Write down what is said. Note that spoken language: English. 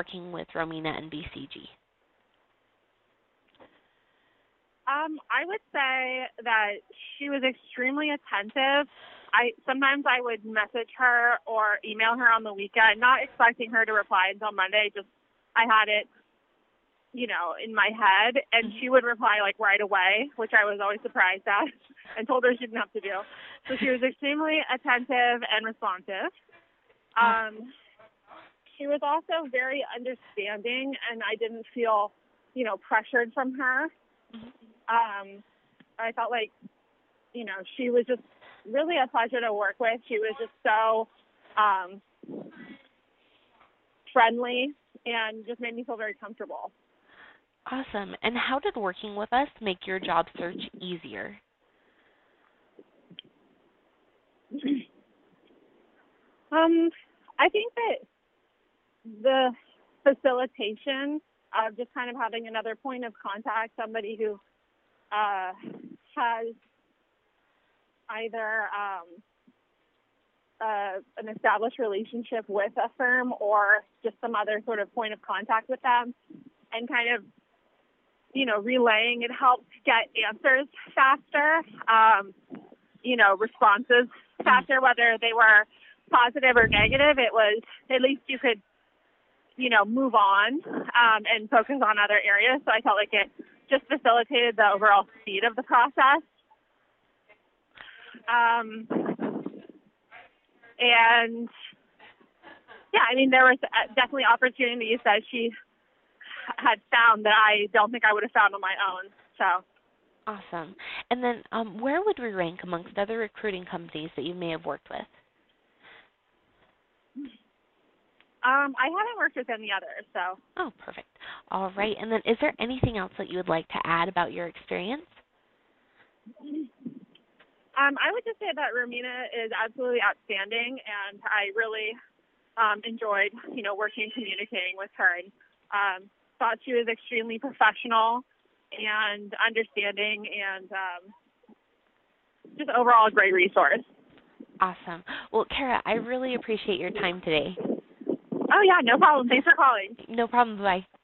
working with Romina and BCG? I would say that she was extremely attentive. Sometimes I would message her or email her on the weekend, not expecting her to reply until Monday. Just I had it, in my head, and she would reply like right away, which I was always surprised at, and told her she didn't have to do. So she was extremely attentive and responsive. She was also very understanding, and I didn't feel, pressured from her. I felt like, she was just really a pleasure to work with. She was just so friendly and just made me feel very comfortable. Awesome. And how did working with us make your job search easier? I think that the facilitation of just kind of having another point of contact, somebody who has either an established relationship with a firm or just some other sort of point of contact with them, and kind of, relaying, it helped get answers faster, responses faster, whether they were positive or negative. It was, at least you could, move on and focus on other areas. So I felt like it just facilitated the overall speed of the process. And yeah, I mean, there was definitely opportunities that she had found that I don't think I would have found on my own. So awesome. And then where would we rank amongst other recruiting companies that you may have worked with? I haven't worked with any others, so. Oh, perfect. All right. And then is there anything else that you would like to add about your experience? I would just say that Romina is absolutely outstanding, and I really enjoyed, working and communicating with her. And thought she was extremely professional and understanding, and just overall a great resource. Awesome. Well, Kara, I really appreciate your time today. Oh, yeah, no problem. Thanks for calling. No problem. Bye.